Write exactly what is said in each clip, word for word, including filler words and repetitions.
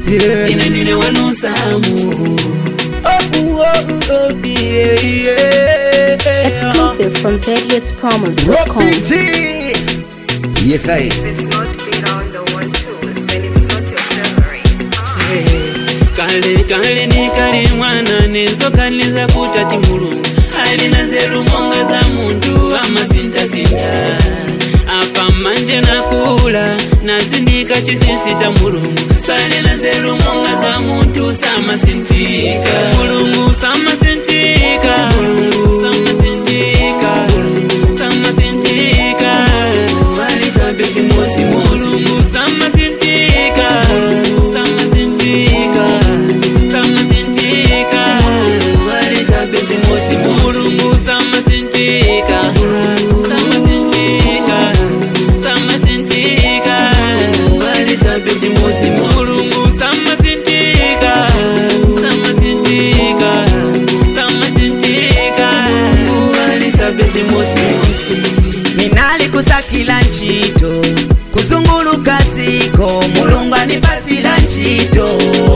yeah. Ine nine wanu Samu. Oh, oh, oh, yeah, yeah. Exclusive from z hits promos dot com. Rock G. Yes, I. If it's not beat on the one twos, then it's not your favorite. Kale kale ni kale mwana nezo kaniza kutati mulungu alina zeru monga za muntu amasinta sinta apa manje nakula nazindika chisisi cha mulungu sale na zeru monga za muntu sama sintika mulungu sama sintika mulungu sama sintika mulungu sama sintika wali sabe shimosi mulungu sama sintika sama sintika sama sintika wali sabe shimosi mulungu sama sintika sama sintika sama sintika wali sabe shimosi mulungu sama sintika sama sintika sama sintika wali sabe shimosi minali kusakila nchito kuzunguluka siko mulungu anipasila nchito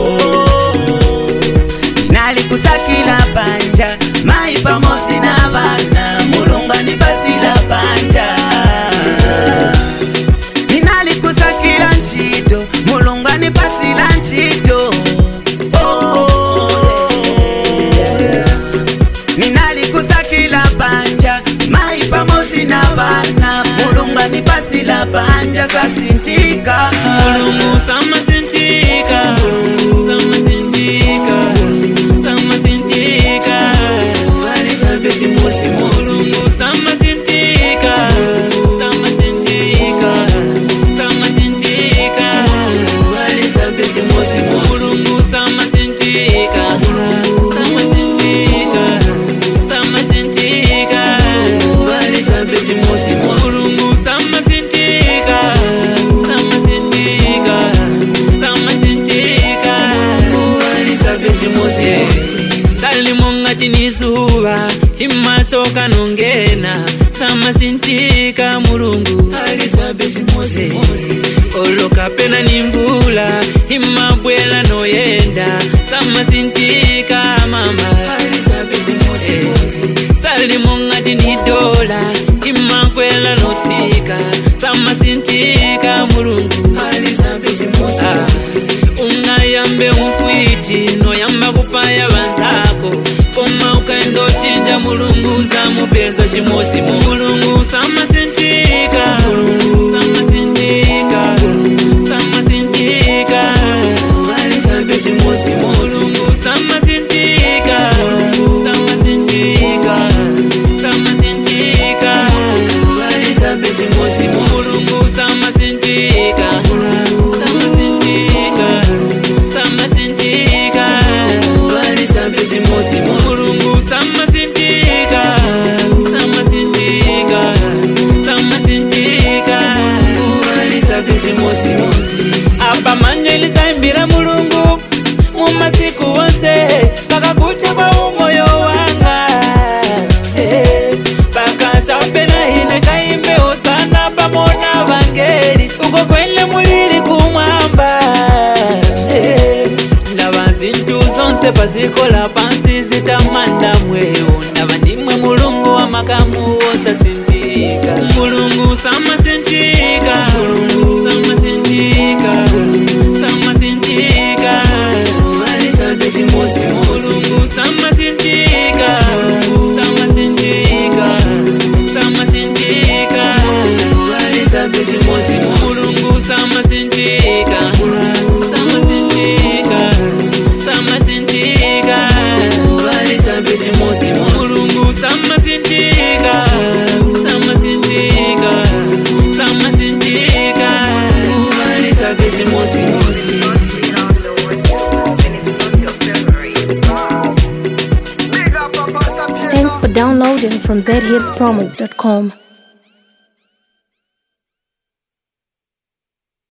minali kusakila banja mai pamosi na bana mulungu anipasila banja minali kusakila nchito mulungu anipasila nchito minali kusakila banja mai pamosi na bana mulungu anipasila banja sasintika mulungu sama sintika sama sintika sama sintika wali sabe shimosi mulungu sama sintika sama sintika sama sintika wali sabe shimosi mulungu sama sintika sama sintika sama sintika wali sabe shimosi mulungu sama sintika sama sintika sama sintika wali sabe shimosi salimonga tinizuba himachoka nongena sama sintika mulungu ali sabe shimosi oloka pena nimbula himabwela noyenda sama sintika mama ali sabe shimosi salimonga tinidola himakwela notika sama sintika mulungu ali sabe shimosi ungayambe umfwiti noyamba kupaya banzako koma ukaendo chinja mulungu zamupeza shimosi mulungu sama sintika sama sintika sama sintika wali sabe shimosi mulungu sama sintika sama sintika sama sintika wali sabe shimosi mulungu sama sintika sama sintika sama sintika wali sabe shimosi mulungu sama sintika sama sintika sama sintika wali sabe shimosi apa manje lisaimbira mulungu mumasiku wose paka kucha kwa umoyo wanga eh paka chapena hine kaimbe osana pamona vangeli uko kwele mulili kumwamba eh ndabazintu zonse pazikola pansi zitamanda mweo ndabandimwe mulungu wa makamu wosa sintika mulungu sama sintika mulungu sama sintika sama sintika wali sabe shimosi mulungu sama sintika sama sintika sama sintika wali sabe shimosi mulungu sama sintika sama sintika sama sintika wali sabe shimosi mulungu sama sintika sama sintika sama sintika wali sabe shimosi If it's not beat on the one twos, then it's not your favorite. Thanks for downloading from z hits promos dot com.